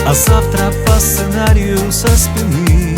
А завтра по сценарию со спины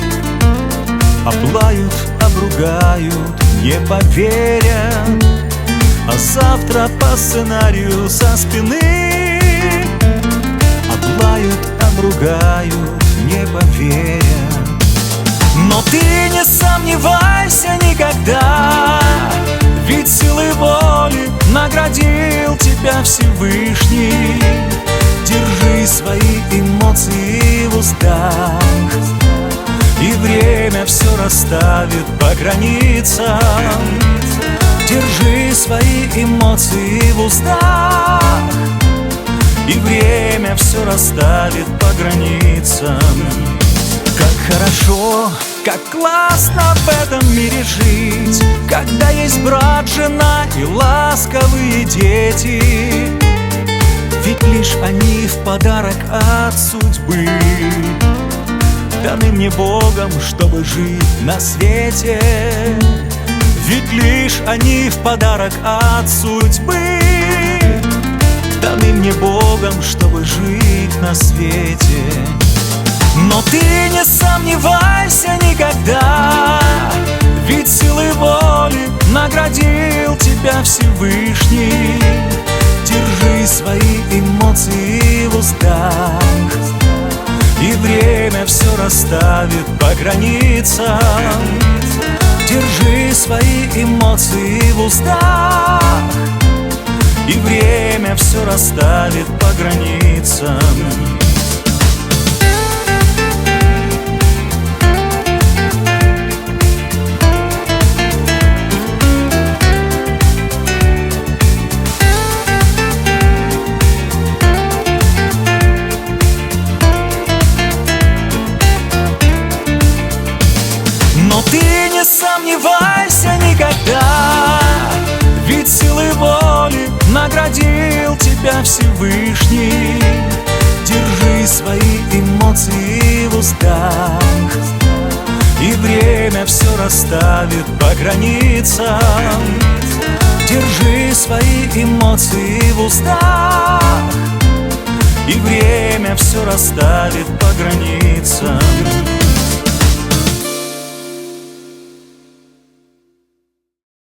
облают, обругают, не поверя. А завтра по сценарию со спины облают, обругают, не поверя. Но ты не сомневайся никогда, ведь силой воли наградил тебя Всевышний. Держи свои эмоции в устах, и время все расставит по границам. Держи свои эмоции в устах, и время все расставит по границам. Как хорошо, как классно в этом мире жить, когда есть брат, жена и ласковые дети. Ведь лишь они в подарок от судьбы даны мне Богом, чтобы жить на свете. Ведь лишь они в подарок от судьбы даны мне Богом, чтобы жить на свете. Но ты не сомневайся никогда, ведь силой воли наградил тебя Всевышний. Держи свои эмоции в устах, и время все расставит по границам. Держи свои эмоции в устах, и время все расставит по границам. Но ты не сомневайся никогда, ведь силой воли наградил тебя Всевышний. Держи свои эмоции в устах, и время все расставит по границам. Держи свои эмоции в устах, и время все расставит по границам.